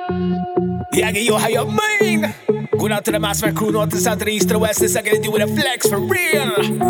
Yeah, yo, how you mean? Going out to the master crew, north to south to the east to the west. This I gotta do with a flex for real.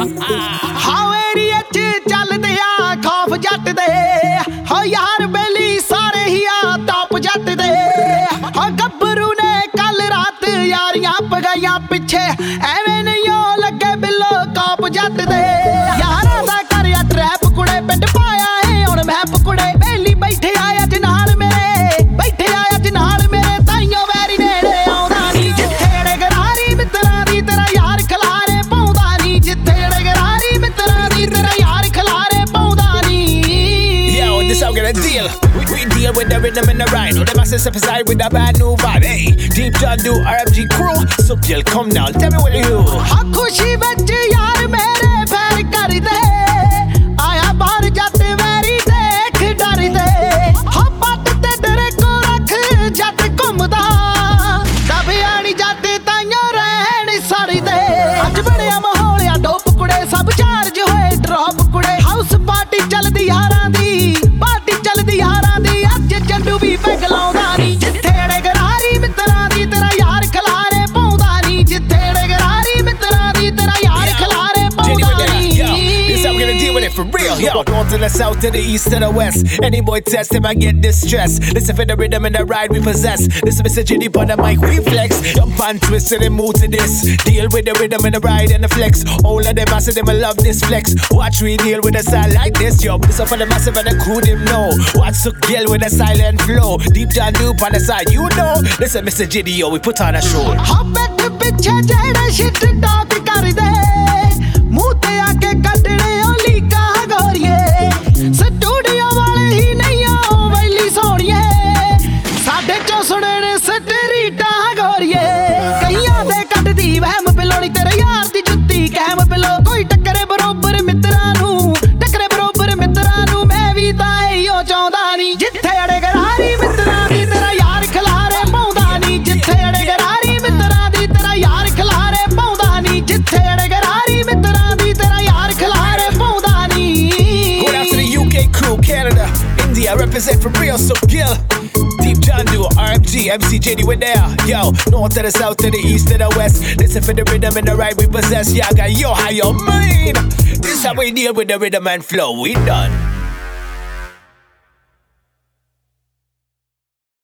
How area ਚੱਲਦੇ ਆ ਖੌਫ ਜੱਟ ਦੇ ਹੋ ਯਾਰ ਬੇਲੀ ਸਾਰੇ ਹੀ ਆ top ਜੱਟ ਦੇ ਹੋ ਗੱਭਰੂ ਨੇ ਕੱਲ ਰਾਤ ਯਾਰੀਆਂ ਪਗਾਈਆਂ ਪਿੱਛੇ ਐਵੇਂ ਨਹੀਂ ਉਹ ਲੱਗੇ ਬਿੱਲੋ ਕਾਪ ਜੱਟ ਦੇ ਯਾਰਾਂ ਦਾ ਕਰਿਆ ਟਰੈਪ ਕੁੜੇ ਪਿੰਡ ਪਾਇਆ ਏ ਹੁਣ ਮੈਂ ਪਕੁੜੇ ਬੇਲੀ ਬੈਠੇ ਆਇਆ ਜਨਾਲ ਮੇਰੇ ਬੈਠੇ ਆਇਆ ਜਨਾਲ ਮੇਰੇ ਤਾਈਓ ਵੈਰੀ ਨੇੜੇ ਆਉਂਦਾ ਨਹੀਂ ਜਿੱਥੇ ਗਰਾਰੀ ਮਿੱਤਰਾਂ ਦੀ ਤੇਰਾ ਯਾਰ ਖਲਾਰੇ ਪਾਉਂਦਾ ਨਹੀਂ ਜਿੱਥੇ ਗਰਾਰੀ ਮਿੱਤਰਾਂ ਦੀ ਤੇਰਾ ਯਾਰ ਖਲਾਰੇ ਪਾਉਂਦਾ ਨਹੀਂ Yo, this how we gonna deal. We deal with the rhythm and the ride. Oh, the masses up aside with a bad new vibe. Hey, Deep John do RFG crew. So girl, come now, tell me what you do. ਹਾਂ ਖੁਸ਼ੀ ਵਿੱਚ ਯਾਰ ਮੇਰੇ fire ਕਰਦੇ ਆਇਆ ਬਾਹਰ ਜੱਟ very ਦੇਖ ਡਰਦੇ ਹਾਂ ਪੱਟ ਤੇ ਤੇਰੇ ਕੋ ਰੱਖ ਜੱਟ ਘੁੰਮਦਾ ਦਬਿਆ ਨੀ ਜੱਟ ਤਾਈਓ ਰਹਿਣ ਸੜਦੇ ਅੱਜ ਬੜਿਆ ਮਾਹੌਲ ਆ ਡੋਪ ਕੁੜੇ ਸਭ ਚਾਰਜ ਹੋਏ ਡ੍ਰੌਪ ਕੁੜੇ ਹਾਊਸ ਪਾਰਟੀ ਚੱਲਦੀ ਯਾਰਾਂ ਦੀ ਪਾਰਟੀ ਚੱਲਦੀ ਯਾਰਾਂ ਦੀ ਅੱਜ ਜੰਡੂ ਵੀ ਪੈਗ ਲਾਉਂਦਾ ਨੀ ਜਿੱਥੇ ਗਰਾਰੀ ਮਿੱਤਰਾਂ ਦੀ ਤੇਰਾ ਯਾਰ ਖਲਾਰੇ ਪਾਉਂਦਾ ਨੀ ਜਿੱਥੇ ਗਰਾਰੀ ਮਿੱਤਰਾਂ ਦੀ ਤੇਰਾ ਯਾਰ ਖਲਾਰੇ ਪਾਉਂਦਾ ਨੀ This how we gonna deal with it for real. Yo, north to the south to the east to the west. Any boy test him, I get distressed. Listen for the rhythm and the ride we possess. Listen, Mr. Ginny on the mic, we flex. Jump and twist and then move to this. Deal with the rhythm and the ride and the flex. All of them, I say them, I love this flex. Watch we deal with a style like this, yo. This up for the massive and the crew, them know. Watch so kill with a silent flow. Deep John Dupe on the side, you know. Listen, Mr. Ginny, yo, we put on a show. ਹਾਂ ਬੈਠ ਪਿੱਛੇ ਜਿਹੜੇ shit talk ਕਰਦੇ ਮੂੰਹ ਤੇ ਆ ਕੇ ਕੱਢਣੇ ਉਹ ਲੀਕਾਂ ਗੋਰੀਏ ਸਟੂਡੀਓ ਵਾਲੇ ਹੀ ਨਹੀਂ ਆ ਵੈਲੀ ਸੋਣੀਏ ਸਾਡੇ ਚੋਂ ਸੁਣਨ ਸਟਰੀਟਾਂ ਗੋਰੀਏ ਕਈਆਂ ਦੇ ਕੱਢਦੀ ਵਹਿਮ ਬਿਲੋਣੀ ਤੇਰੇ ਯਾਰ ਦੀ ਜੁੱਤੀ ਕਹਿਮ ਬਿਲੋ ਕੋਈ ਟੱਕਰੇ ਬਰੋਬਰ ਮਿੱਤਰਾਂ ਨੂੰ ਟੱਕਰੇ ਬਰੋਬਰ ਮਿੱਤਰਾਂ ਨੂੰ ਮੈਂ ਵੀ ਤਾਂ ਇਹੋ ਚਾਹੁੰਦਾ ਨਹੀਂ ਜਿੱਥੇ ਅੜੇ ਗਰਾਰੀ ਮਿੱਤਰਾਂ ਦੀ ਤੇਰਾ ਯਾਰ ਖਲਾਰੇ ਪਾਉਂਦਾ ਨਹੀਂ ਜਿੱਥੇ ਅੜੇ ਗਰਾਰੀ ਮਿੱਤਰਾਂ ਦੀ ਤੇਰਾ ਯਾਰ ਖਲਾਰੇ ਪਾਉਂਦਾ ਨਹੀਂ ਜਿੱਥੇ ਅੜੇ ਗਰਾਰੀ ਮਿੱਤਰਾਂ ਦੀ ਤੇਰਾ ਯਾਰ ਖਲਾਰੇ ਪਾਉਂਦਾ ਨਹੀਂ Going out to the UK crew, Canada, India, represent for real, so kill. Deep John do RFG, MC JD, we're there. Yo, north to the south to the east to the west. Listen for the rhythm and the ride we possess. Yeah, I got yo, how you mean? This how we deal with the rhythm and flow. We done.